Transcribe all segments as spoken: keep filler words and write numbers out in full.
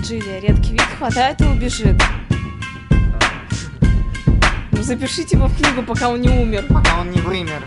Джилли, редкий вид, хватает и убежит. Ну запишите его в книгу, пока он не умер. Пока он не вымер.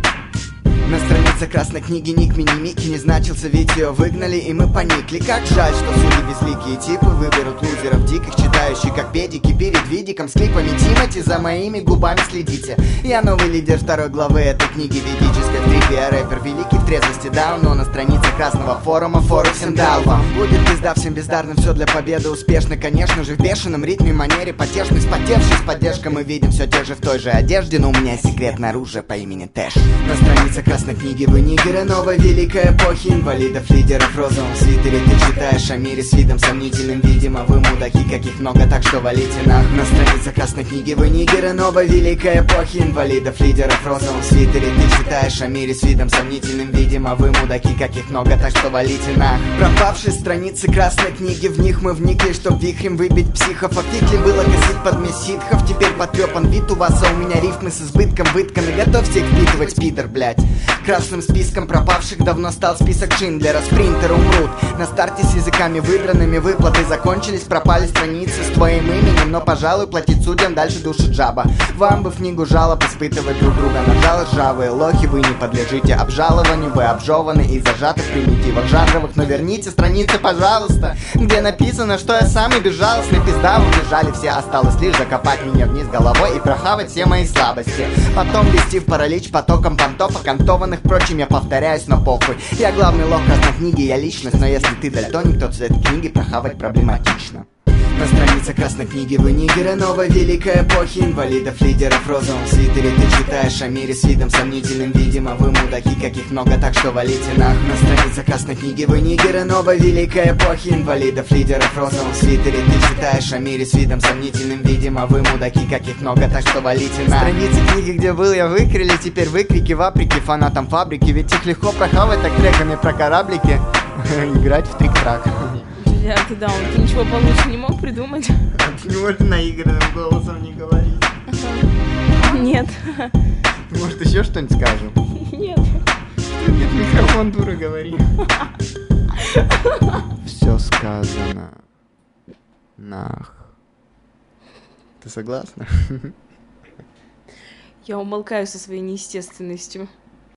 На странице красной книги ник мини-мики не значился, ведь ее выгнали, и мы поникли. Как жаль, что судьи безликие типы выберут лузеров диких, читающих как педики перед видиком с клипами Тимати. За моими губами следите. Я новый лидер второй главы этой книги ведической. В трипе я рэпер великий в трезвости дал, но на странице красного форума фору всем дал вам. Будет пизда всем бездарным, все для победы успешно, конечно же, в бешеном ритме, манере потешной, спотевшей с поддержкой мы видим все те же в той же одежде, но у меня секретное оружие по имени Тэш. На странице красной книги вы нигеры новой великой эпохи, инвалидов, лидеров в розовом свитере. Ты читаешь о мире с видом сомнительным, видимо вы мудаки, каких много, так что валите нах. На странице красной книги вы нигеры новой великой эпохи, инвалидов, лидеров в розовом свитере. Ты читаешь о мире с видом сомнительным, видимо вы мудаки, каких много, так что валите нах. Пропавшие страницы красной книги, в них мы вникли, чтоб вихрем выбить психов. А фикли было гасить под месситхов, теперь потрепан вид у вас, а у меня рифмы с избытком вытканы. Готовьте их впитывать, Питер, блять. Красным списком пропавших давно стал список Шиндлера. Спринтеры умрут на старте с языками выбранными. Выплаты закончились, пропали страницы с твоим именем. Но, пожалуй, платить судьям дальше души джаба. Вам бы в книгу жалоб испытывать друг друга. На ржавые лохи вы не подлежите обжалованию. Вы обжеваны и зажаты в примитивах жанровых. Но верните страницы, пожалуйста, где написано, что я самый безжалостный. Пизда, убежали все, осталось лишь закопать меня вниз головой и прохавать все мои слабости. Потом вести в паралич потоком понтов окантованных. Впрочем, я повторяюсь, но похуй. Я главный лох красной книги, я личность. Но если ты дальтоник, то цвет книги прохавать проблематично. На странице красной книги вы нигеры новой великой эпохи, инвалидов, лидеров в розовом свитере. Ты читаешь о мире с видом сомнительным, видимо вы мудаки, каких много, так что валите нах. На странице красной книги вы нигеры новой великой эпохи, инвалидов, лидеров в розовом свитере. Ты читаешь о мире с видом сомнительным, видимо вы мудаки, каких много, так что валите нах. Страницы книги, где был я, выкрили, теперь выкрики ваприки фанатам фабрики. Ведь их легко прохавать так треками про кораблики. Играть в трик-трак. Джулиан, ты даун, ты ничего получше не мог придумать? Ты не можешь наигранным голосом не говорить. Нет. Может, еще что-нибудь скажем? Нет. Нет, микрофон, дура, говори. Все сказано. Нах. Ты согласна? Я умолкаю со своей неестественностью.